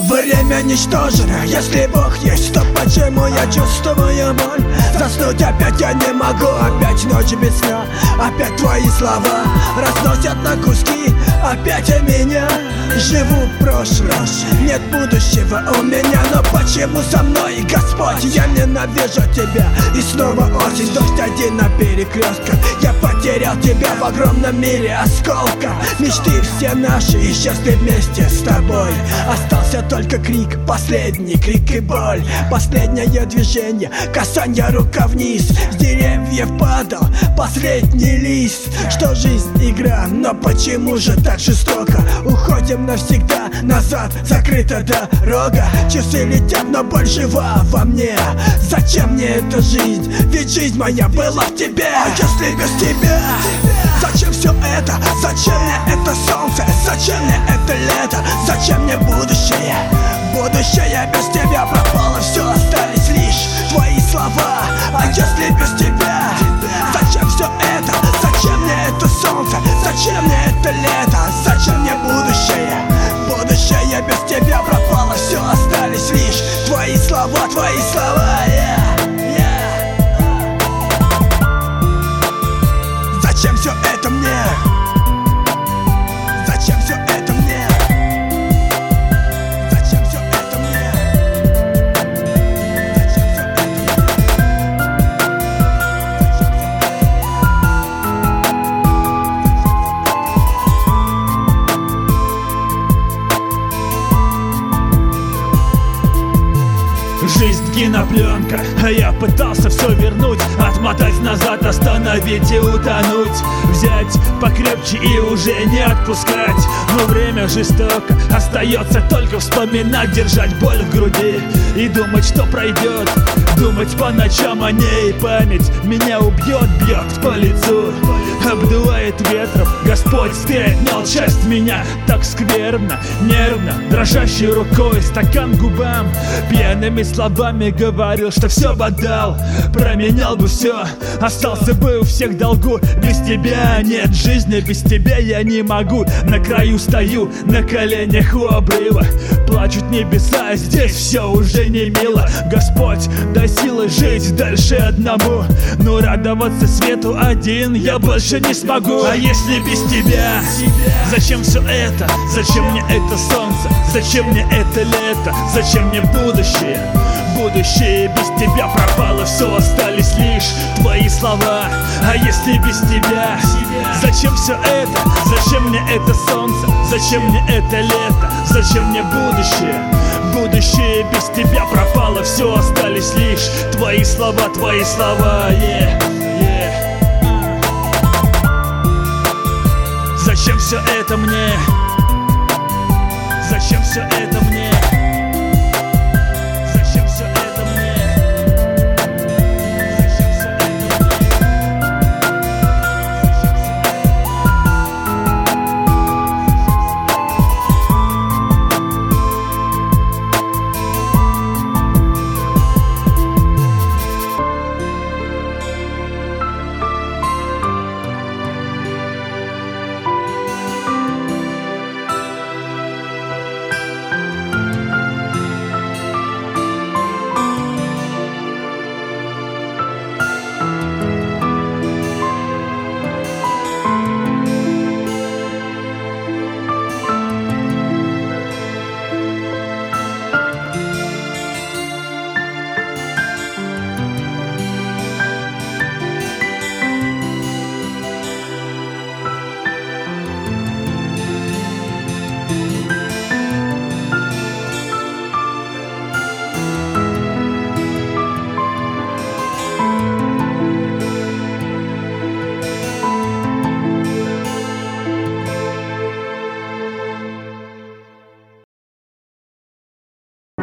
Время ничтожно, если Бог есть, то почему я чувствую боль? Заснуть опять я не могу, опять ночь без сна. Опять твои слова разносят на куски. Опять я меня живу в прошлом. Нет будущего у меня, но почему со мной, Господь? Я ненавижу тебя, и снова осень, дождь один на перекрестках. Я потерял тебя в огромном мире осколков. Мечты все наши исчезли вместе с тобой. Остался только крик, последний крик и боль. Последнее движение, касание рука вниз. С деревьев падал последний лист. Что жизнь игра, но почему же так жестоко? Уходим навсегда назад, закрыта дорога. Часы летят, но боль жива во мне. Зачем мне эта жизнь? Ведь жизнь моя была в тебе. А если без тебя? Зачем все это? Зачем мне это солнце? Зачем мне это лето? Зачем мне будущее? Будущее без тебя пропало, все остались лишь твои слова. А если без тебя? Зачем все это? Зачем мне это солнце? Зачем мне это лето? Зачем мне будущее? Будущее без тебя пропало, все остались лишь твои слова, твои слова. Зачем все это мне? Зачем все это мне? Зачем все это мне? Зачем все это Жизнь кинопленка, а я пытался все вернуть. Отмотать назад, остановить и утонуть. Взять покрепче и уже не отпускать. Но время жестоко, остается только вспоминать. Держать боль в груди и думать, что пройдет. Думать по ночам о ней, память меня убьет, бьет по лицу, обдувает ветром. Господь, ты отнял часть меня. Так скверно, нервно, дрожащей рукой стакан к губам. Пьяными словами говорил, что все бы отдал. Променял бы все, остался бы у всех долгу. Без тебя нет жизни, без тебя я не могу. На краю стою, на коленях у обрыва. Плачут небеса, здесь все уже не мило. Господь, дай силы жить дальше одному. Но радоваться свету один я больше не смогу. А если без тебя? Зачем все это? Зачем мне это солнце? Зачем мне это лето? Зачем мне будущее? Будущее без тебя пропало, все остались лишь твои слова. А если без тебя? Зачем все это? Зачем мне это солнце? Зачем мне это лето? Зачем мне будущее? Будущее без тебя пропало, все остались лишь твои слова, твои слова. Зачем все это мне? Зачем все это?